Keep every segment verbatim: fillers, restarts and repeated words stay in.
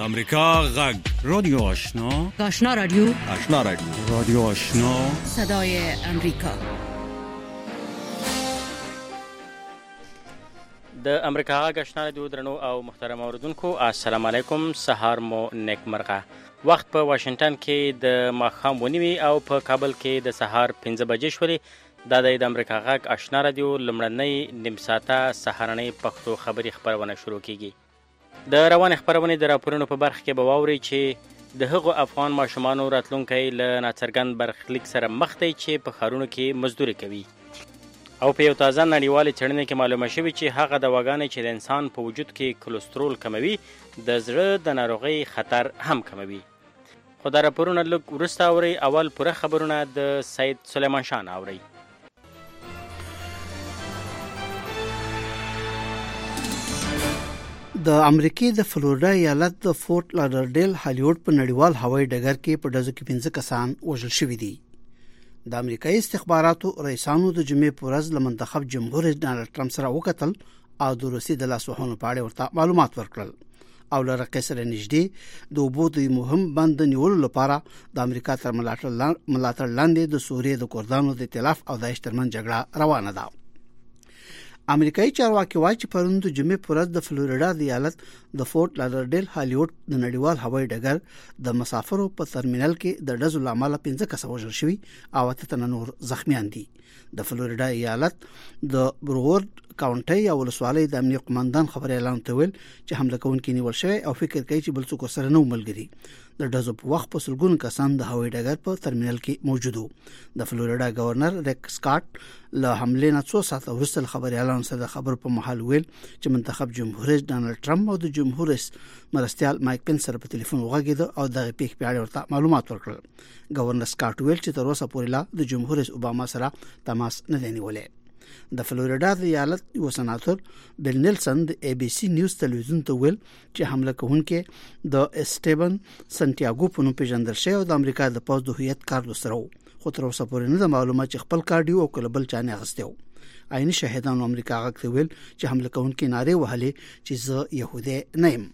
امریکا غږ رادیو آشنا آشنا رادیو آشنا رادیو رادیو آشنا صدای امریکا. د امریکا غږ آشنا رادیو درنو او محترم اوریدونکو السلام علیکم. سهار مو نیکمرغه. وخت په واشنگټن کې د ماښام ونیوي او په کابل کې د سهار پنځه بجې شولې. دا د امریکا غږ آشنا رادیو لمړنۍ نیم ساعته سهارنۍ پښتو خبري خبرونه شروع کیږي. د روان خبرونې د راپورونو په برخه کې به واوري چې د هغو افغان ماشومانو راتلونکي له ناڅرګند برخلیک سره مخ دی چې په ښارونو کې مزدوري کوي. او په یو تازه نړیوالې څېړنې کې معلومه شوي چې هغه دواګانې چې د انسان په وجود کې کولېسترول کموي د زړه د ناروغۍ خطر هم کموي. خو دا راپورونه لږ وروسته اورئ. اول پوره خبرونه د سید سلیمان شاه نه اورئ. د امریکای د فلوریډا ایالت د فورټ لادرډیل هالیوډ په نړیوال هوایي ډګر کې په ډزو کې پنځه کسان وژل شوي دي. د امریکایي استخباراتو رئیسانو د جمعې په ورځ له منتخب جمهور رئیس ډانلډ ټرمپ سره وکتل او د روسي د لاسوهنو په اړه ورته معلومات ورکړل او له رقې سره نږدې د اوبو د مهم بند نیولو لپاره د امریکا تر ملاتړ لاندې د سوریې د کردانو د ائتلاف او داعش ترمنځ جګړه روانه ده. امریکایي چارواکي وايي چې پرون د جمعې په ورځ د فلوریډا د ایالت د فورټ لادرډیل هالیوډ د نړیوال هوایي ډګر د مسافرو په ترمینل کې د ډزو لامل پنځه کسه وژل شوي او اته تنه نور زخمیان دي. د فلوریډا ایالت د برورد کاونټي او ولسوالۍ د امنیت قومندان خبري اعلان تویل چې حمله کوونکي نیول شوی او فکر کوي چې بل څوک سره نو ملګري. د ډزو په وخت په سلګونو کسان د هوایي ډګر په ترمینل کې موجود وو. د فلوریډا گورنر ریک سکاټ له حملې نه څو ساعته وروسته خبري اعلان سره خبر په محل ویل چې منتخب جمهور رئیس ډانلډ ټرمپ او د جمهور رئیس مرستيال مایک پنس سره په ټلیفون وغږیده او د پیښې په اړه ورته معلومات ورکړل. گورنر سکاټ ویل چې تر اوسه پورې لا د جمهور رئیس اوباما سره تماس نه دی نیولې. د فلوریډا د ایالت یو سناتور بل نیلسن د ای بي سی نیوز تلویزیون ته ویل چې حمله کوونکې د اسټیبن سنټیاګو په نوم پیژندل شوی او د امریکا د پوز د هویت کارت سره و. خو تر اوسه پورې نه د معلومات چې خپل کارډیو او کله بل چانه اغستیو. عیني شاهدانو امریکا غږ ویل چې حمله کوونکې ناره وهلې چې زه يهودي نه یم.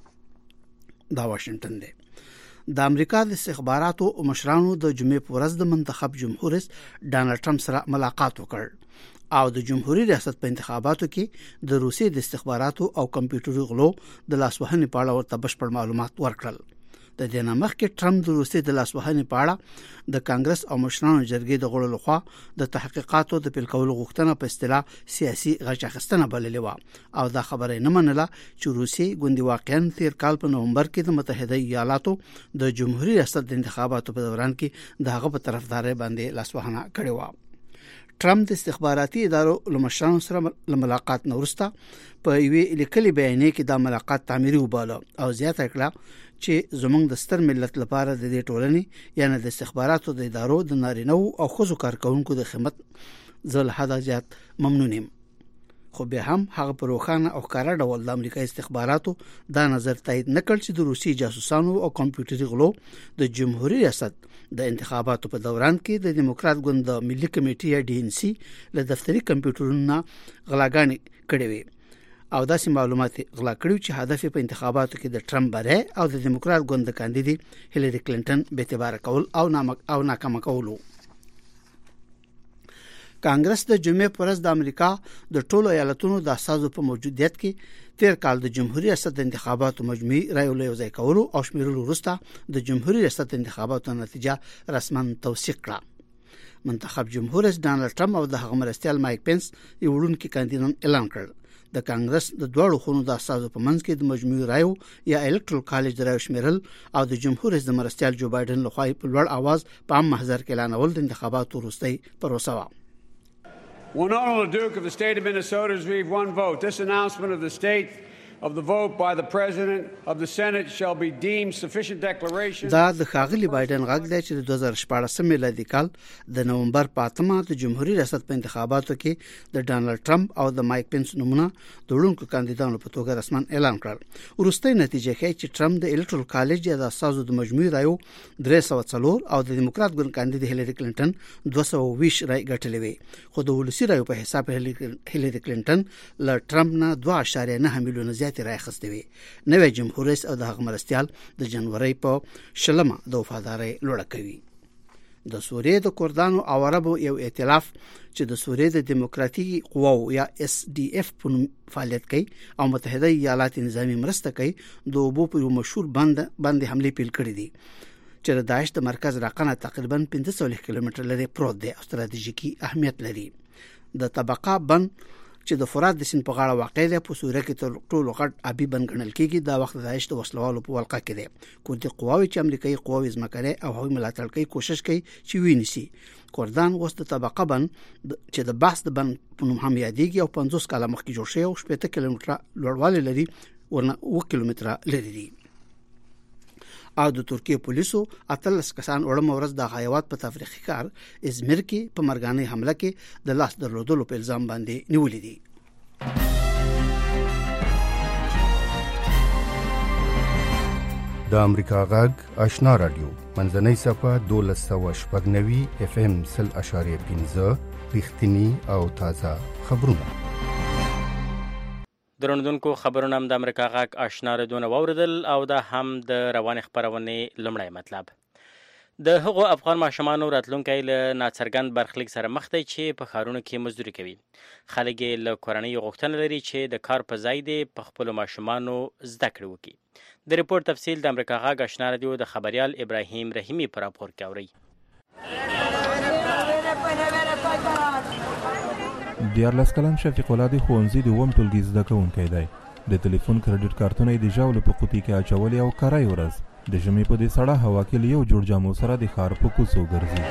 دا واشنگټن دی. د امریکا د استخباراتو او مشرانو د جمعې په ورځ د منتخب جمهور رئیس ډانلډ ټرمپ سره ملاقات وکړ او د جمهوریت ریاست په انتخاباتو کې د روسي د استخباراتو او کمپیوټري غلو د لاسوهنې په اړه ورته بشپړ معلومات ورکړل. د دې نه مخکې ټرمپ د روسي د لاسوهنې په اړه د کانګرس او مشرانو جرګې د غړو لخوا د تحقیقاتو د پیل کولو غوښتنه په اصطلاح سیاسي غچ اخیستنه بللې و او دا خبره نه منله چې روسي ګوندي واقعا تیر کال په نومبر کې د متحده ایالاتو د جمهوریت ریاست د انتخاباتو په دوران کې د هغه په طرفداري باندې لاسوهنه کړې و. ټرمپ د استخباراتي ادارو لمشرانو سره ملاقات نه وروسته په یوې لیکلي بیانیه کې دا ملاقات تعمیري وباله او زیاته کړه چې زموږ د ستر ملت لپاره د دې ټولنې یعنی د استخباراتو د ادارو د نارینه او ښځو کارکونکو د خدمت زل حدا زیات ممنون یم. خو به هم هغه په روښانه او ښکاره ډول د امریکایي استخباراتو دا نظر تایید نکړ چې د روسي جاسوسانو او کمپیوټري غلو د جمهوریت ریاست د انتخاباتو په دوران کې د دیموکرات ګوند د ملي کمیټې یا ډي ان سي له دفتري کمپیوټرونو غلاګانې کړې وي او داسې معلومات غلا کړو چې هدف په انتخاباتو کې د ټرمپ بری او د دیموکرات ګوند د کاندیدې هیلری کلینټن به اعتبار کول او نامک او ناکام کولو. کانګرس د جمعې پر ورځ د امریکا د ټولو ایالتونو د اساسو په موجودیت کې تیر کال د جمهوریت ریاست د انتخاباتو مجموعي رای له ځای کولو او شمیرلو وروسته د جمهوریت ریاست انتخاباتو نتیجه رسما توثیق کړه. منتخب جمهور رئیس ډانلډ ټرمپ او د هغه مرستيال مایک پنس یو وړوکی کاندیدان اعلان کړ. د کانګرس د دوړو خونو د اساسو په منځ کې د مجموعي رایو یا الکټرال کالج د رایو شمیرل او د جمهور رئیس د مرستيال جو بایدن لخوا په لوړ आवाज په عام محضر کې اعلانول د انتخاباتو وروستۍ پروسه و. Will not only Duke of the state of Minnesota receive one vote. This announcement of the state of the vote by the president of the Senate shall be deemed sufficient declaration. دا د ښاغلي بایدن غږ دی چې د دوه زره شپاړس میلادي کال د نومبر په اتمه د جمهوریت ریاست په انتخاباتو کې د ډانلډ ټرمپ او د مایک پنس نومونه د وړونکو کاندیدانو په توګه رسما اعلان کړل. وروستۍ نتیجه ښیي چې ټرمپ د الکټرال کالج یا د اساسو د مجموعي رایو درې سوه څلور او د دیموکرات ګوند کاندید هیلری کلینټن دوه سوه او ویشت رای ګټلې وي. خو د ولسي رایو په حساب هیلری کلینټن له ټرمپ نه دوه اعشاریه نه میلیونه زیاتې راخستې وي. نوې جمهور رئیس او د هغه مرستیال د جنوري په شلمه د وفادارۍ لوړه کوي. د سوریې د کردانو او عربو یو ائتلاف چې د سوریې د دیموکراتیکي قواو یا اس ډي اف په نوم فعالیت کوي او متحده ایالات نظامی مرسته کوي د اوبو په یو مشهور بند باندې حمله پیل کړې دي چې د داعش د مرکز راقنه تقریبا پنځه سوه کیلومتر لري پروت دی او ستراتیژیکي اهمیت لري. د طبقه بند چې د فرات د سیند په غاړه واقع دی په سوریه کې تر ټولو غټ آبي بند ګڼل کېږي. دا وخت د داعش د وسلوالو په ولقه کې دی. کردي قواوې چې امریکایي قواوې ځمکنۍ او هوایي ملاتړ کوي کوشش کوي چې ونیسي. کردان اوس د طبقه بند چې د بحث د بند په نوم هم یادېږي او پنځوس کاله مخکې جوړ شوی او شپېته کیلومتره لوړوالی لري ورنه اووه کیلومتره لرې دي. او د ترکیه پولیسو اتلس کسان وړمه ورځ د هغه په تفریحي کار ازمیر کې په مرګانه حمله کې د لاس درلودلو په الزام باندې نیولې دي. د امریکا غږ آشنا رادیو منځنۍ صفه دولس سوه شپږ نوي اف ام سل اشاریه پنځه رښتینی او تازه خبرونه. درنودونکو خبرونه هم د امریکا غږ آشنا رادیو واوریدل او دا هم د روانې خبرونې لومړی مطلب. د هغو افغان ماشومانو راتلونکی له ناڅرګند برخلیک سره مخ دی چې په ښارونو کې مزدوري کوي. خلک یې له کورنۍ غوښتنه لري چې د کار په ځای دې په خپلو ماشومانو زده کړې وکړي. د ریپورت تفصیل د امریکا غږ آشنا رادیو د خبریال ابراهیم رحیمي په راپور کې اورئ. دیارلس کلن شفیق الله د ښوونځي د اووم ټولګي زده کوونکی دی. د ټلیفون کریډټ کارتونه یې د ژاولو په قوطي کې اچولي او کرای ورځ د ژمي په دې سړه هوا کې له یو جوړ جامو سره د ښار په کوڅو ګرځي.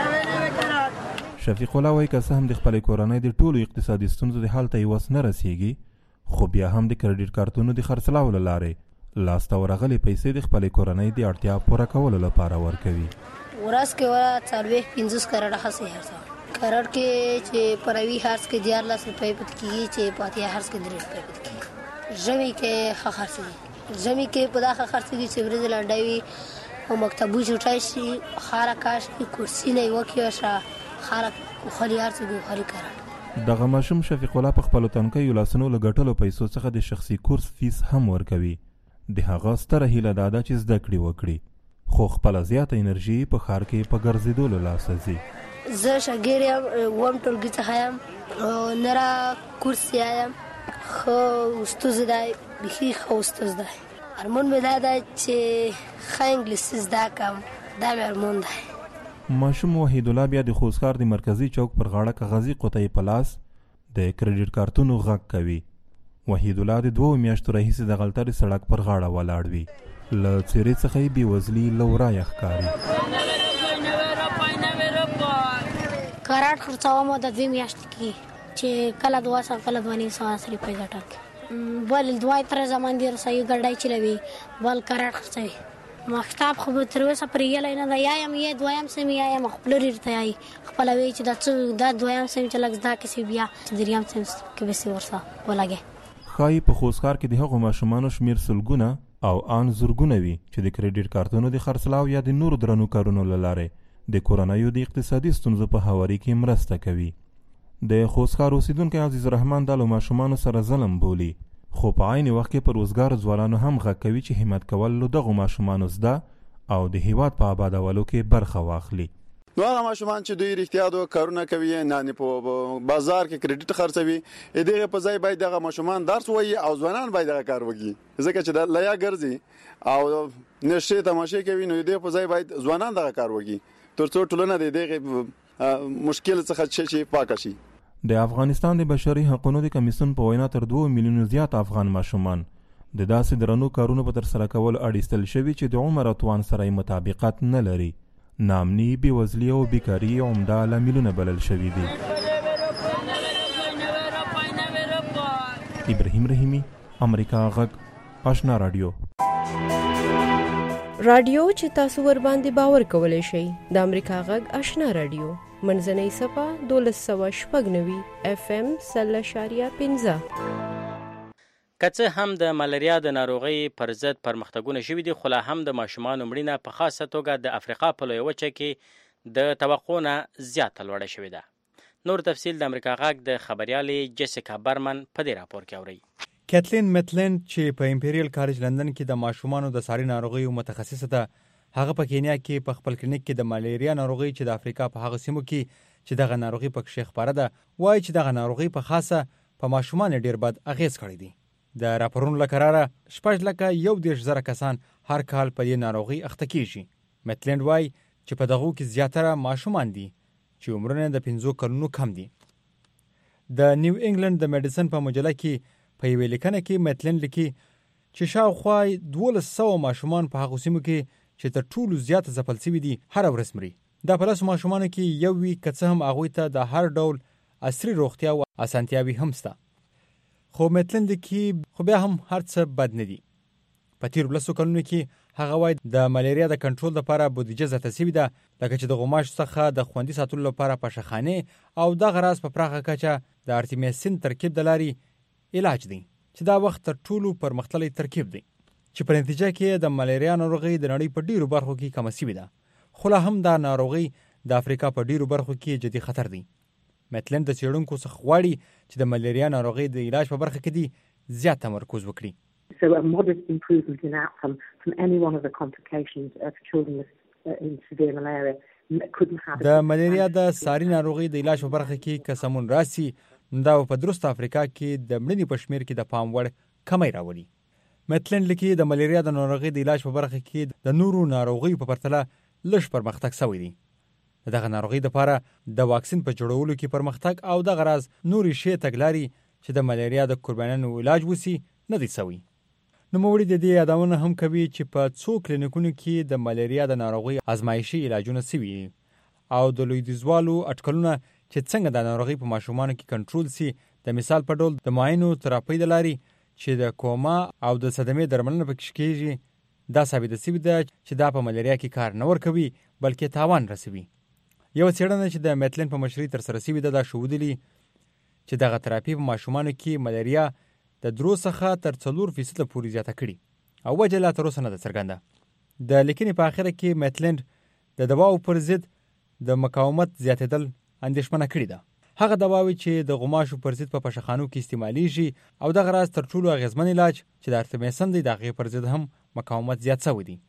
شفیق الله وایي که څه هم د خپلې کورنۍ د ټولو اقتصادي ستونزو د حل ته یې وس نه رسیږي خو بیا هم د کریډټ کارتونو د خرڅلاو له لارې لاسته ورغلې پیسې د خپلې کورنۍ د اړتیا پوره کولو لپاره ورکوي. ورځ کې ورځ څلوېښت پنځوس کروړه خرڅ هرڅه کرړ کې چې پروي هرڅ کې دیارلس روپۍ پاتې کېږي چې پاتې هرڅ کې درې روپۍ پاتې کېږي. ژمي کې ښه خرڅ دي. ژمي کې په دا ښه خرڅ دي چې ورځې لنډه وي او مکتبو چوټی شي خاره کاش کې کرسي نه یې وکړي شه خاره خولي هرڅ کې خولي کرړ. دغه ماشوم شفیق الله په خپلو تنکیو لاسونو له ګټلو پیسو څخه د شخصي کورس فیس هم ورکوي. د هغه ستره هیله دا ده چې زده کړې وکړي خو خپله زیاته انرژي په ښار کې په ګرځېدو له لاسه ځي. زه شاګیر یم اووم ټولګي څخه یم نره کورس یم ښه استاد دی بیخي ښه استاد دی. ارمان مې دا دی چې ښه انګلیسي زده کړم دا مې ارمان دی. ماشوم وحید الله بیا د خوست ښار د مرکزي چوک پر غاړه کاغذي قطۍ په لاس د کریډټ کارتونو غږ کوي. وحید الله د دوو میاشتو راهیسې د غلطرې سړک پر غاړه ولاړ وي. له څېرې څخه یې بېوزلي له ورایه ښکاري. کراټ خرڅوم د دوې میاشتې کې چې کله دوه سوه کله دوه نیم سوه روپۍ ګټل بل دوای تر زمان دی رسایي ګډای چلوي بل کراټ خرڅوي. مکتب خو به تر اوسه پرېږلی نه ده. یا یم یې دویم سیم یا یم خپله ریرته یایي خپله وایي چې دا څه دا دویم سیم چې لږ زده کړې بیا چې دریم سیم کې به سې ورسه ولګې. ښایي په خوست ښار کې د هغو ماشومانو شمېر سلګونه او آن زرګونه وي چې د کریډټ کارتونو د خرڅلاو یا د نورو درنو کارونو له لارې د کورنیو د اقتصادي ستونزو په هواري کې مرسته کوي. د خوست ښار اوسیدونکی عزیز الرحمن دا له ماشومانو سره ظلم بولي خو په عین وخت کې پر روزګارو ځوانانو هم غږ کوي چې همت کول له دغو ماشومانو زده او د هیواد په آبادولو کې برخه واخلي. نو هغه ماشومان چې دوی رښتیا د کارونه کوي نه په بازار کې کریډټ خرڅوي دغه په ځای باید دغه ماشومان درس وایي او ځوانان باید دغه کار وکړي ځکه چې د لیا ګرځي او نشه تماشې کوي نو دغه په ځای باید ځوانان دغه کار وکړي ترڅو ټولنه د دغه مشکل څخه چې پاک شي. د افغانستان د بشري حقوقو د کمیسیون په وینا تر دوه میلیونو زیات افغان ماشومان د داسې درنو کارونو په ترسره کولو اړ ایستل شوي چې د عمر او توان سره مطابقت نه لري. نامني بېوزلي او بیکاري عمده لاملونه بلل شوي دي. ابراهیم رحیمي امریکا غږ آشنا رادیو. رادیو چې تاسو ور باندې باور کولای شئ د امریکا غږ آشنا رادیو منځنۍ صفه دولس سوه شپږ نوي اف ام سل اشاریه پنځه. که څه هم د ملاریا د ناروغۍ پر ضد پرمختګونه شوي دي خو لا هم د ماشومانو مړینه په خاصه توګه د افریقا په لویه وچه کې د توقع نه زیاته لوړه شوې ده. نور تفصیل د امریکا غږ د خبریالې جیسیکا برمن په دې راپور کې اورئ. کیتلین میتلند چې په امپیریل کالج لندن کې د ماشومانو د ساري ناروغیو متخصصه ده، هغه په کینیا کې په خپل کلینیک کې د ملیریا ناروغي چې د افریقا په هغه سیمو کې چې دغه ناروغي پکې خپره ده وایي چې دغه ناروغي په خاصه په ماشومان ډیر بد اغیز کړی دی. د راپورونو لکراره شپږ لکه یو دېرش زره کسان هر کال په دې ناروغي اخته کیږي. میتلند وایي چې په دغو کې زیاتره ماشومان دي چې عمرونه د پنځو کلونو کم دي. د نیو انګلند د میډیسن په مجله کې په یوې لیکنه کې میتلند لیکي چې شاوخوا دولس سوه ماشومان په هغو سیمو کې چې تر ټولو زیات ځپل شوي دي هره ورځ مري. دا په لسو ماشومانو کې یو وي که څه هم هغوی ته د هر ډول عصري روغتیا او اسانتیاوې هم شته. خو میتلند لیکي خو بیا هم هر څه بد نه دي. په تېرو لسو کلونو کې هغه وایي د ملیریا د کنټرول لپاره بودیجه زیاته شوې ده، لکه چې د غوماشو څخه د خوندي ساتلو لپاره پشخانې او دغه راز په پراخه کچه د ارتیمیسین ترکیب د لارې علاج دی چې دا وخت تر ټولو پرمختللی ترکیب دی چې په نتیجه کې د ملیریا ناروغي د نړۍ په ډیرو برخو کې کمه شوې ده، خو لا هم دا ناروغي د افریقا په ډیرو برخو کې جدي خطر دی. میتلند د څېړونکو څخه غواړي چې د ملیریا ناروغي د علاج په برخه کې دي زیات تمرکز وکړي. So a modest improvement in outcome from any one of the complications of children with uh, in severe malaria couldn't have. د ملیریا د ساري ناروغي د علاج په برخه کې کسمون راسي دا په درست افریقا کې د مړینې په شمیر کې د پام وړ کمی راولي. میتلند لیکي د ملیریا د ناروغي د علاج په برخه کې د نورو ناروغیو په پرتله لږ پرمختګ شوی دی. دغه ناروغي لپاره د واکسین په جوړولو کې پرمختګ او دغه راز نورې شی تګلاري چې د ملیریا د قربانیانو علاج وسی نه دی شوی. نوموړي د دې یادونه هم کوي چې په څو کلینیکونو کې د ملیریا د ناروغي آزمایشي علاجونه شوي او د لویدیځوالو اټکلونه چې څنګه د ناروغي په ماشومانو کې کنټرول سي د مثال په ډول د معاینو تراپي د لاري چې د کوما او د صدمې درملنه پکې کېږي دا ثابته شوې ده چې دا په ملیریا کې کار نه ورکوي بلکې تاوان رسوي. یو څېړنه چې د میتلند په مشرۍ ترسره شوې ده دا ښودلي چې دغه تراپي په ماشومانو کې ملیریا د درو څخه تر څلور فیصده پورې زیاته کړي او وجه لا تر اوسه نه ده څرګنده. د لیکنې په اخره کې میتلند د دواو پر ضد د مقاومت زیاتېدل اندېښمنه کړې ده. هغه دواوې چې د غوماشو پر ضد په پشخانو کې استعمالیږي او دغه راز تر ټولو اغېزمن علاج چې د ارتمیسن دی د هغې پر ضد هم مقاومت زیات شوی دی.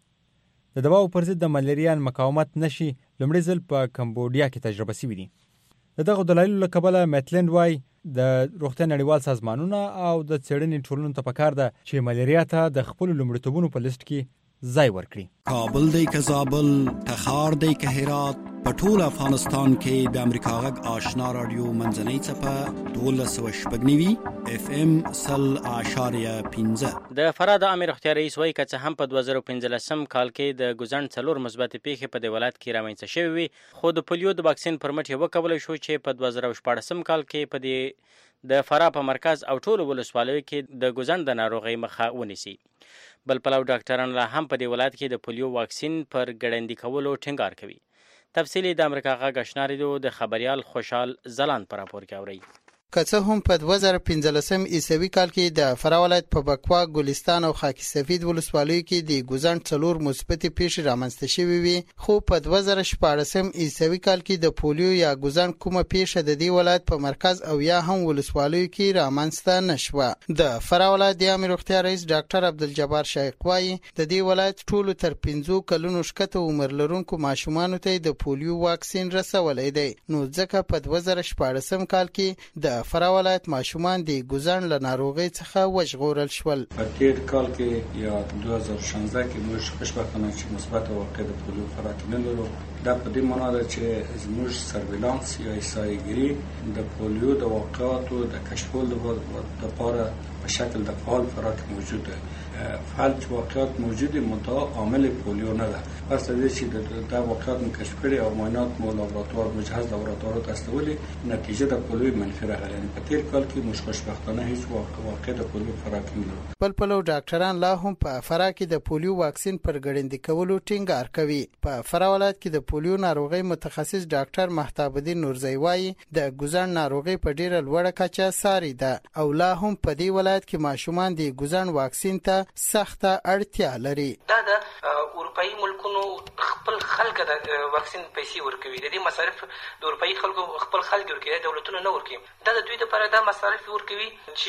د دواو پر ضد د ملیریا مقاومت نشي لومړی ځل په کمبودیا کې تجربه شوی دی. د دغه دلایلو له کبله میتلند وایي د روغتیا نړیوال سازمانونه او د څېړنې ټولنو ته پکار ده چې ملیریا ته د خپلو لومړیتوبونو په لیست کې ځای ورکړي. کابل دی که زابل، تخار دی که هرات، په ټول افغانستان کې د امریکا غږ آشنا رادیو منځنۍ څپه دولس سوه شپږ نوي اف ام سل اعشاریه پنځه. د فراه د عامې روغتیا رئیس وایي که څه هم په دوه زره پنځلسم کال کې د ګوزڼ څلور مثبتې پیښې په دې ولایت کې رامنځته شوې وي، خو د پولیو د واکسین پر مټ یې وکولی شو چې په دوه زره شپاړسم کال کې په دې د فراه په مرکز او ټولو ولسوالیو کې د ګوزڼ د ناروغۍ مخه ونیسي. بل پلو ډاکټران لا هم په دې ولایت کې د پولیو واکسین پر ګړندي کولو ټینګار کوي. تفصیلی د امریکا غږ آشنا رادیو د خبریال خوشحال زلان پر راپور کې اوري. که څه هم په دوه زره پنځلسم عیسوي کال کې د فراه ولایت په بکوا، ګلستان او خاکی سفید ولسوالیو کې د ګوزڼ څلور مثبتې پیښې رامنځته شوې وي، خو په دوه زره شپاړسم عیسوي کال کې د پولیو یا ګوزڼ کومه پیښه د دې ولایت په مرکز او یا هم ولسوالیو کې رامنځته نه شوه. د فراه ولایت د عامې روغتیا رئیس ډاکټر عبدالجبار شایق وایي د دې ولایت ټولو تر پنځو کلونو ښکته عمر لرونکو ماشومانو ته د پولیو واکسین رسولی دی، نو ځکه په دوه زره شپاړسم کال کې د فراه ولایت ماشومان د ګوزڼ له ناروغۍ څخه وژغورل شول. په تیر کال کې یا دوه زره شانزده کې موږ خوشبختانه چې مثبت واقع د پولیو فراه کې نه لرو. دا په دې معنا ده چې زموږ سرویلانس یا احصایه‌ګیري د پولیو د واقعاتو د کشفولو لپاره په شکل د فعال فراه کې موجود ده. فعال چې واقعات موجود دي منتها عامل پولیو نه ده. پس د دې چې دا واقعات مکشف کړي او معاینات مو لابراتوار مجهز لابراتوار ته استولي، نتیجه د پولیو منفي راغله. یعنی په تیر کال کې موږ خوشبختانه هیڅ واقع د پولیو فراه کې نه لرو. بل پلو ډاکټران لا هم په فراه کې د پولیو واکسین پر ګړندي کولو ټینګار کوي. په فراه ولایت کې د پولیو ناروغي متخصص ډاکټر مهتاب الدین نورزی وایي د ګوزڼ ناروغي په ډیره لوړه کچه ساري ده او لا هم په دې ولایت کې ماشومان د ګوزڼ واکسین ته سخته اړتیا لري. دا د اروپאי ملکونو خپل خلک د واکسین پیسې ورکوي. د دې مصارف د اروپאי خلکو خپل خلک ورکوي، دولتونه نه ورکوي. دا د دوی لپاره دا مصارف ورکوي چې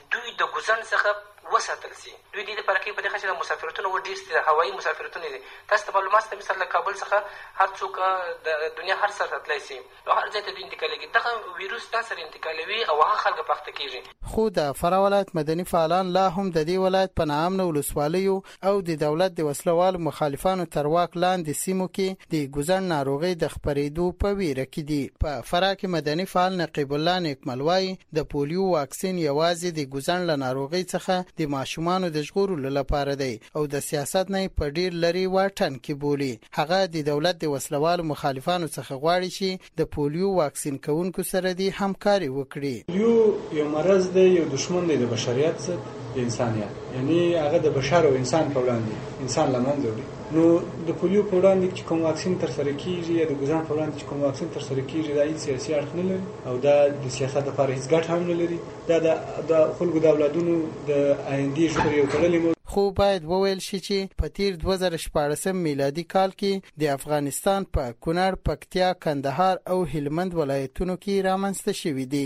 دوی د ګوزن څخه وساتل سي. دوی دې دپاره کوي په دې چې د مسافرتونه ډېر دي، د هوایي مسافرتونه دي. تاسو ته معلومات شته مثلا له کابل څخه هر څوک د دنیا هر سر ته تللی سي او هر ځای ته دوی انتقالېږي. دغه ویروس دا سره انتقالوي او هغه خلک په اخته کېږي. خو د فراه ولایت مدني فعالان لا هم د دې ولایت په ناامنه ولسوالیو او د دولت د وسلوالو مخالفانو تر واک لاندې سیمو کې د ګوزن ناروغۍ د خپرېدو په ویره کې دي. په فراه کې مدني فعال نقیب الله نیکمل وایي د پولیو واکسین یوازې د ګوزن له ناروغۍ څخه د ماشومانو د ژغورلو لپاره دی او د سیاست نه په ډیر لري واټن کې بولي. هغه د دولت د وسلوالو مخالفانو څخه غواړي چې د پولیو واکسین کوونکو سره د همکاري وکړي. پولیو یو مرض دی، یو دشمن دی د بشریت ضد د انسانیت، یعنی هغه د بشر او انسان په وړاندې انسان له منځه وړي. نو د پولیو په وړاندې چې کوم واکسین تر سره کیږي یا د ګوزن په وړاندې چې کوم واکسین تر سره کیږي دا هیڅ سیاسي اړخ نه لري او دا د سیاست لپاره هیڅ ګټه هم نه لري. دا د خلکو د اولادونو د آیندې ژغورل یو تړلی. خو باید وویل شي چې په تیر دوه زره شپاړسم میلادي کال کې د افغانستان په کونړ، پکتیا، کندهار او هلمند ولایتونو کې رامنځته شوي دي.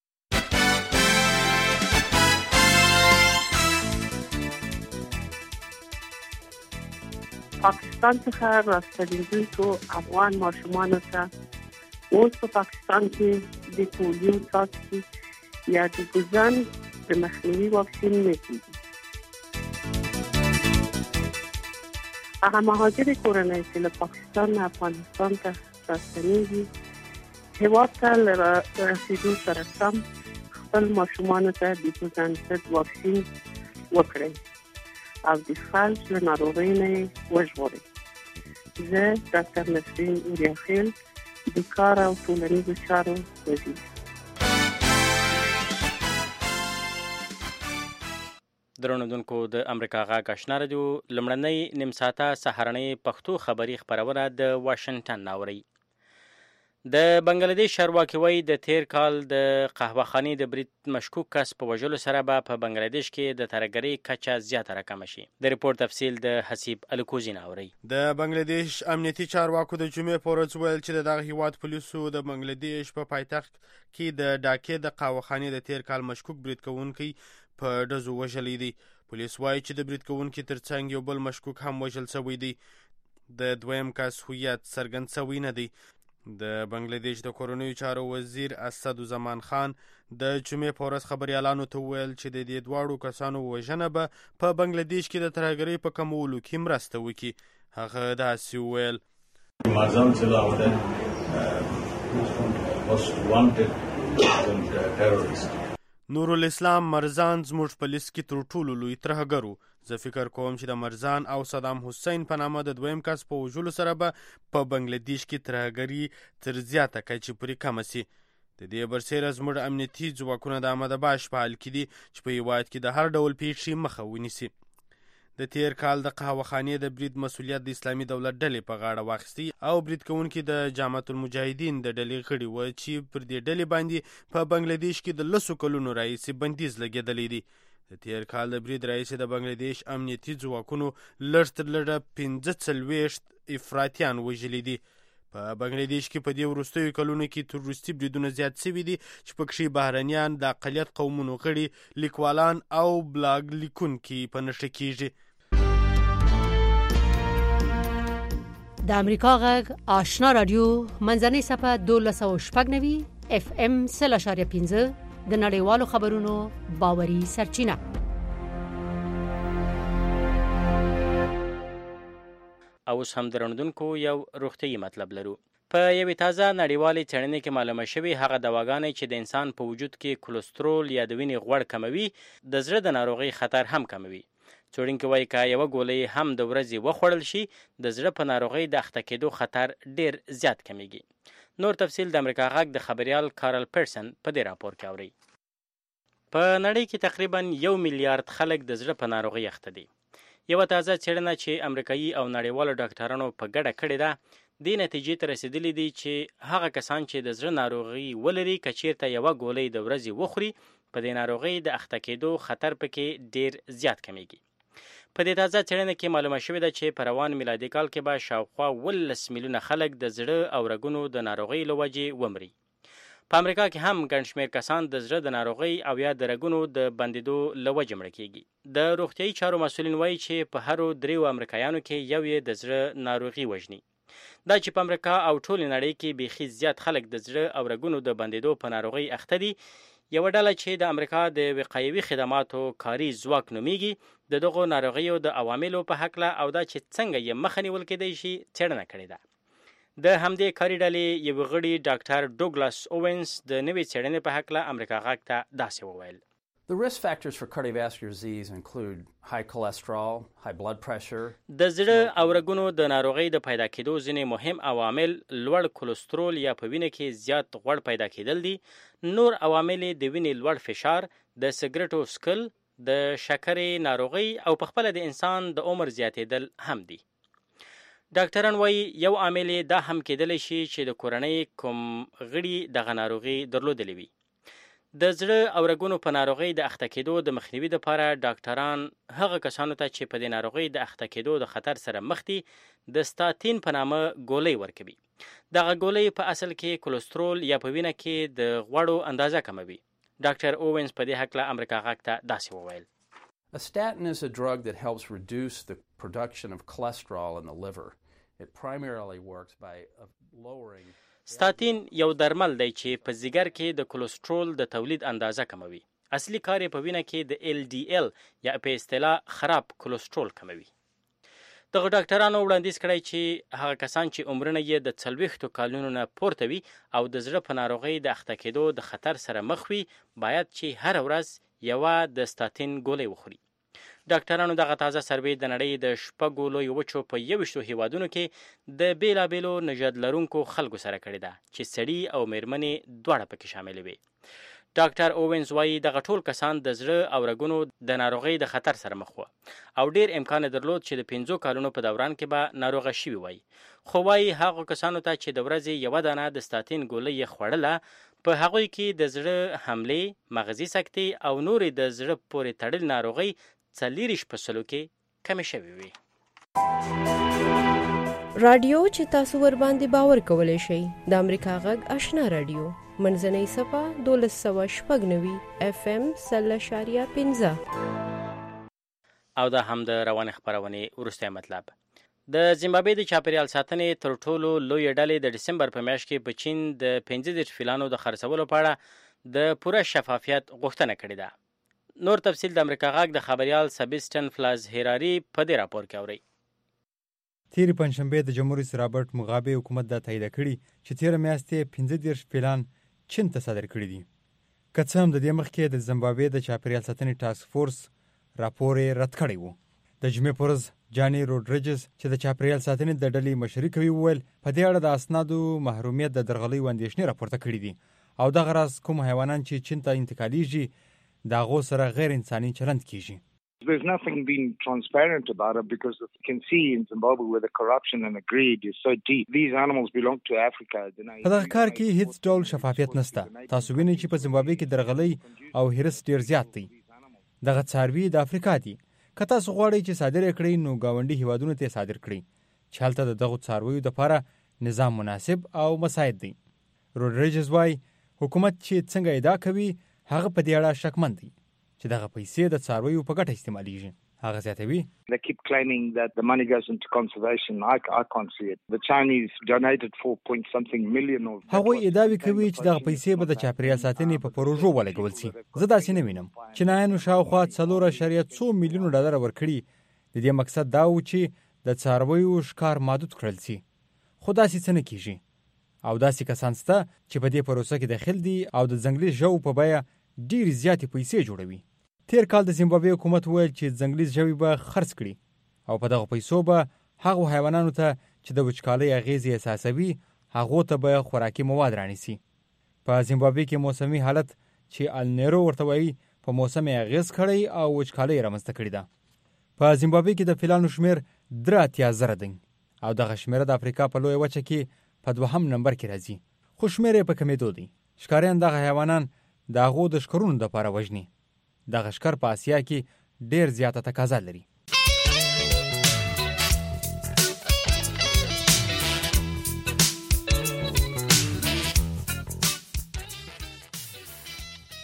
پاکستان څخه راستنېدونکو افغان ماشومانو ته اوس په پاکستان کې د پولیو څاڅکي یا د ګوزن د مخنیوي واکسین نه کېږي. هغه مهاجر کورنۍ چې له پاکستان نه افغانستان ته راستنېږي هېواد ته له رسېدو سره سم خپل ماشومانو ته د ګوزن ضد واکسین وکړئ او د فلج له ناروغۍ نه یې وژغورئ. زه ډاکټر نسرین اوریاخیل د کار او ټولنیزو چارو وزیر. درنوونکو د امریکا غږ آشنا رادیو لومړنۍ نیم ساعته سهارنۍ پښتو خبري خپرونه د واشنگټن ناوري. د بنگلاديش چارواکي وایي د تیر کال د قهوهخانې د برید مشکوک کس په وژلو سره به په بنگلاديش کې د ترهګرۍ کچه زیاته راکمه شي. د ریپورت تفصیل د حسیب الکوزي ناوري. د بنگلاديش امنیتي چارواکو د جمعې په ورځ ویل چې دغه هیواد پولیسو د بنگلاديش په پایتخت کې د ډاکې د قهوهخانې د تیر کال مشکوک برید کوونکی په ډزو وژلی دی. پولیس وایي چې د برید کوونکي ترڅنګ یو بل مشکوک هم وژل شوی دی. د دویم کس هویت څرګند شوی نه دی. د بنگلاديش د کورنیو چارو وزیر اسدالزمان خان د جمعې په ورځ خبريالانو ته وویل چې د دې دواړو کسانو وژنه به په بنگلاديش کې د ترهګرۍ په کمولو کې مرسته وکړي. هغه داسې وویل مرزان چلاوده most wanted terrorist. نور الاسلام مرزان زموږ په لیست کې تر ټولو لوی ترهګر و. زه فکر کوم چې د مرزان او صدام حسین په نامه د دویم کس په وژلو سره به په بنگلاديش کې ترهګري تر زیاته کچې پورې کمه سي. د دې برسېره زموږ امنیتي ځواکونه د آمده باش په حال کې دي چې په هېواد کې د هر ډول پیښې مخه ونیسي. د تیر کال د قهوهخانې د برید مسؤلیت د اسلامي دولت ډلې په غاړه واخیستی او برید کوونکي د جماعت المجاهدین د ډلې غړي و چې پر دې ډلې باندې په بنگلاديش کې د لسو کلونو راهیسې بندیز لګېدلی دی. د تیر کال د برید راهیسې د بنگلاديش امنیتي ځواکونو لږ تر لږه پنځه څلوېښت افراطیان وژلي دي. په بنگلاديش کې په دې وروستیو کلونو کې تروریستي بریدونه زیات شوي دي چې پکښې بهرنیان، د اقلیت قومونو غړي، لیکوالان او بلاګ لیکونکي په نښه کېږي. د امریکا غږ آشنا رادیو منځنۍ صفحه دولس سوه شپږ نوي اف ام سل اشاریه پنځه د نړیوالو خبرونو باوري سرچینه. اوس هم درنوونکو یو روغتیايي مطلب لرو. په یوې تازه نړیوالې څېړنې کې معلومه شوې هغه دواګانې چې د انسان په وجود کې کولېسترول یا د وینې غوړ کموي د زړه د ناروغۍ خطر هم کموي. څېړونکي وایي که یوه ګولۍ هم د ورځې وخوړل شي د زړه په ناروغۍ د اخته کېدو خطر ډېر زیات کمیږي. نور تفصیل د امریکا غږ د خبریال کارل پیرسن په دې راپور کې اورئ. په نړۍ کې تقریبا یو میلیارد خلک د زړه په ناروغۍ اخته دي. یوه تازه څېړنه چې امریکایي او نړیوالو ډاکټرانو په ګډه کړې ده دې نتیجې ته رسېدلي دي چې هغه کسان چې د زړه ناروغي ولري که چېرته یوه ګولۍ د ورځې وخوري په دې ناروغۍ د اخته کېدو خطر پکې ډېر زیات کمیږي. په دې تازه څېړنه کې معلومه شوې ده چې په روان میلادي کال کې به شاوخوا ولس میلیونه خلک د زړه او رګونو د ناروغۍ له وجې ومري. په امریکا کې هم ګڼ شمېر کسان د زړه د ناروغۍ او یا د رګونو د بندېدو له وجې مړه کېږي. د روغتیایي چارو مسؤلین وایي چې په هرو دریو امریکایانو کې یو یې د زړه ناروغي وژني. دا چې په امریکا او ټولې نړۍ کې بیخي زیات خلک د زړه او رګونو د بندېدو په ناروغۍ اخته دي. یوه ډله چې د امریکا د وقایوي خدماتو کاري ځواک نومیږي د دغو ناروغیو د عواملو په هکله او دا چې څنګه یې مخه نیول کېدی شي څېړنه کړې ده. د همدې کاري ډلې یو غړي ډاکټر ډوګلاس اوونز د نوې څېړنې په هکله امریکا غږ ته داسې وویل. The risk factors for cardiovascular disease include high cholesterol, high blood pressure. د زړه او رګونو د ناروغۍ د پیدا کېدو ځینې مهم عوامل لوړ کولېسترول یا په وینه کې زیات غوړ پیدا کېدل دي. نور عوامل د وینې لوړ فشار، د سګرټو څښل، د شکرې ناروغۍ او په خپله د انسان د عمر زیاتېدل هم دي. ډاکټران وایي یو عامل دا هم کېدلی شي چې د کورنۍ کوم غړي دغه ناروغي درلودلې وي. د زړه او رګونو په ناروغۍ د اخته کېدو د مخنیوي لپاره ډاکټران هغه کسانو ته چې په دې ناروغۍ د اخته کېدو د خطر سره مخ دي د ستاتین په نامه ګولۍ ورکوي. دغه ګولۍ په اصل کې کولېسترول یا په وینه کې د غوړو اندازه کموي. ډاکټر اوونز په دې هکله امریکا غږ ته داسې وویل. A statin is a drug that helps reduce the production of cholesterol in the liver. It primarily works by lowering ستاتین یو درمل دی چې په ځیګر کې د کولېسترول د تولید اندازه کموي. اصلي کار یې په وینه کې د ال ډي ال یا په اصطلاح خراب کولېسترول کموي. دغه ډاکټرانو وړاندیز کړی چې هغه کسان چې عمرونه یې د څلوېښتو کلونو نه پورته وي او د زړه په ناروغۍ د اخته کېدو د خطر سره مخ وي باید چې هره ورځ یوه د ستاتین ګولۍ وخوري. ډاکټرانو دغه تازه سروې د نړۍ د شپږو لویو وچو په یویشتو هیوادونو کې د بیلابیلو نژاد لرونکو خلکو سره کړې ده چې سړي او میرمنې دواړه پکې شاملې وي. ډاکټر اوونز وایي دغه ټول کسان د زړه او رګونو د ناروغۍ د خطر سره مخ وو او ډیر امکان درلود چې د پنځو کلونو په دوران کې به ناروغه شوي وای. خو وایي هغو کسانو ته چې د ورځې یوه دانه د ستاتین ګولۍ یې خوړله په هغوی کې د زړه حملې، مغزي سکتې او نورې د زړه پورې تړلې ناروغۍ څلېرویشت په سلو کې کمې شوې وي. رادیو چې تاسو ور باندې باور کولی شئ د امریکا غږ آشنا رادیو منځنۍ صفه دولس سوه شپږ نوي اف ام سل اشاریه پنځه. او دا هم د روانې خپرونې وروستی مطلب. د زیمبابوې د چاپیریال ساتنې تر ټولو لویې ډلې د ډسمبر په میاشت کې په چین د پنځه دېرش فیلانو د خرڅولو په اړه د پوره شفافیت غوښتنه کړې ده. نور تفصیل د امریکا غږ د خبريال سبسټن فلاز هیراری په دې راپور کې اوري. تیرې پنځشنبه د جمهور رئیس رابرټ مغابه حکومت دا تایید کړی چې تیر میاشتې پنځه دېرش فیلان چین ته صادر کړی دي. که څه هم د دې مخکې د زیمبابوې د چاپیریال ساتنې ټاسک فورس راپور رد کړی و. د جمعې پر ورځ جاني روډریجز چې د چاپیریال ساتنې د ډلې مشري کوي وویل په دې اړه د اسنادو محرومیت د درغلۍ اندېښنې راپورته کړي دي او دغه راز کوم حیوانات چې چین ته انتقالیږي دا غو سره غیر انساني چلند کیږي. There's nothing being transparent about it because you can see in Zimbabwe where the corruption and the greed is so deep. These animals belong to Africa. په دغه کار کې هیڅ ډول شفافیت نشته. تاسو وینئ چې په زیمبابوې کې درغلۍ او هرس ډیر زیات دی. دغه څاروي د افریقا دي. که تاسو غواړئ چې صادر کړئ نو گاونډي هیوادونو ته صادر کړئ. چې هلته د دغه څارویو لپاره نظام مناسب او مساعد دی. روډریجز وايي حکومت چې څنګه ادعا کوي هغه په دې اړه شکمن دي چې دغه پیسې د څارویو په ګټه استعمالیږي. هغه زیاتوي They keep claiming that the money goes into conservation. I, I can't see it. The Chinese donated four point something million of هغه ادعاوی کوي چې دغه پیسې به د چاپیریال ساتنې په پروژو ولګول شي. زه داسې نه وینم. چینایانو شاوخوا څلور اعشاریه څو میلیونه ډالر ورکړي. د دې مقصد دا و چې د څارویو ښکار محدود کړل شي. خو داسې څه نه کیږي. او داسې کسان شته چې په دې پروسه کې داخل دي او د ځنګلي ژوو په بیه ډېرې زیاتې پیسې جوړوي. تیر کال د زیمبابوې حکومت وویل چې ځنګلي ژوي به خرڅ کړي او په دغه پیسو به هغو حیوانانو ته چې د وچکالۍ اغېزې احساسوي هغو ته به خوراکي مواد رانیسي. په زیمبابوې کې موسمي حالت چې النیرو ورته وایي په موسم یې اغېز کړی او وچکالۍ رامنځته کړې ده. په زیمبابوې کې د فیلانو شمېر درې اتیا زره دی او دغه شمېره د افریقا په لویه وچه کې په دوهم نمبر کې راځي. خو شمېر یې په کمېدو دی. ښکاریان دغه حیوانان د هغو د ښکرونو دپاره وژني. دغه ښکر په اسیا کې ډېر زیاته تقاضا لري.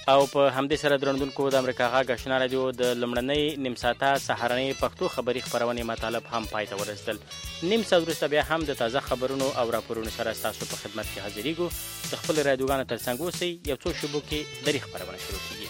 او په همدې سره درنوونکو د امریکا غږ آشنا رادیو د لومړنۍ نیم ساعته سهارنۍ پښتو خبري خپرونې مطالب هم پای ته ورسېدل. نیم ساعت وروسته بیا هم د تازه خبرونو او راپورونو سره ستاسو په خدمت کې حاضرېږو. د خپلو رادیوګانو تر څنګ اوسئ، یو څو شېبو کې درې خپرونه شروع کېږي.